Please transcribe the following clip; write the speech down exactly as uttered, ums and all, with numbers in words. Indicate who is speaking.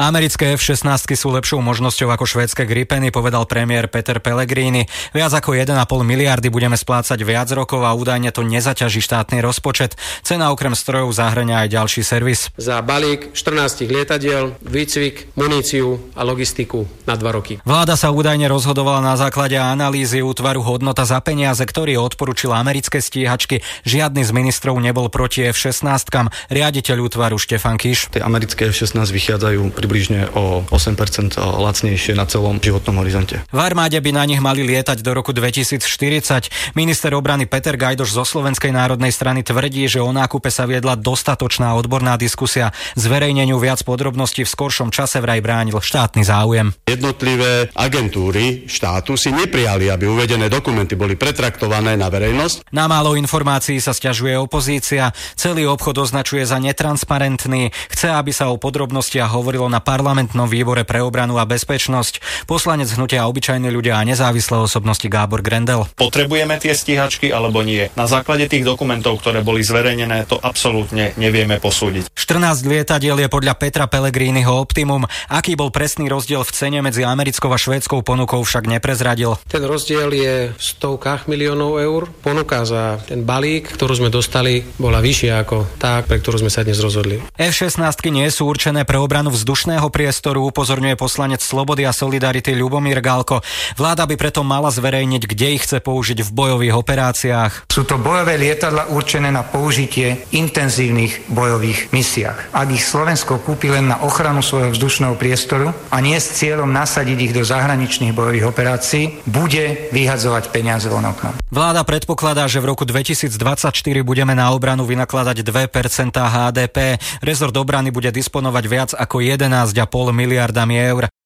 Speaker 1: Americké ef šestnásť sú lepšou možnosťou ako švédske Gripeny, povedal premiér Peter Pellegrini. Viac ako jeden a pol miliardy budeme splácať viac rokov a údajne to nezaťaží štátny rozpočet. Cena okrem strojov zahŕňa aj ďalší servis.
Speaker 2: Za balík štrnásť lietadiel, výcvik, muníciu a logistiku na dva roky.
Speaker 1: Vláda sa údajne rozhodovala na základe analýzy útvaru Hodnota za peniaze, ktorý odporúčil americké stíhačky. Žiadny z ministrov nebol proti ef šestnásť. Riaditeľ útvaru Štefan Kiš.
Speaker 3: Tie americké ef šestnásť vychádzajú približne o osem percent lacnejšie na celom životnom horizonte.
Speaker 1: V armáde by na nich mali lietať do roku dvetisícštyridsať. Minister obrany Peter Gajdoš zo Slovenskej národnej strany tvrdí, že o nákupe sa viedla dostatočná odborná diskusia. Zverejneniu viac podrobností v skoršom čase vraj bránil štátny záujem.
Speaker 4: Jednotlivé agentúry štátu si neprijali, aby uvedené dokumenty boli pretraktované na verejnosť.
Speaker 1: Na málo informácií sa sťažuje opozícia. Celý obchod označuje za netransparentný. Chce, aby sa o podrobnostiach hovorilo na parlamentnom výbore pre obranu a bezpečnosť. Poslanec hnutia Obyčajní ľudia a nezávislé osobnosti Gábor Grendel.
Speaker 5: Potrebujeme tie stíhačky alebo nie? Na základe tých dokumentov, ktoré boli zverejnené, to absolútne nevieme posúdiť.
Speaker 1: štrnásť lietadiel je podľa Petra Pellegriniho optimum. Aký bol presný rozdiel v cene medzi americkou a švédskou ponukou, však neprezradil.
Speaker 2: Ten rozdiel je v stovkách miliónov eur. Ponuka za ten balík, ktorú sme dostali, bola vyššia ako tá, pre ktorú sme sa dnes rozhodli.
Speaker 1: ef šestnásť nie sú určené pre obranu vzdušného priestoru, upozorňuje poslanec Slobody a Solidarity Ľubomír Gálko. Vláda by preto mala zverejniť, kde ich chce použiť v bojových operáciách.
Speaker 6: Sú to bojové lietadlá určené na použitie v intenzívnych bojových misiách. Ak ich Slovensko kúpi len na ochranu svojho vzdušného priestoru a nie s cieľom nasadiť ich do zahraničných bojových operácií, bude vyhadzovať peniaze von oknom.
Speaker 1: Vláda predpokladá, že v roku dvetisícdvadsaťštyri budeme na obranu vynakladať dve percentá há dé pé. Rezort obrany bude disponovať viac ako jedenásť a pol miliardami eur.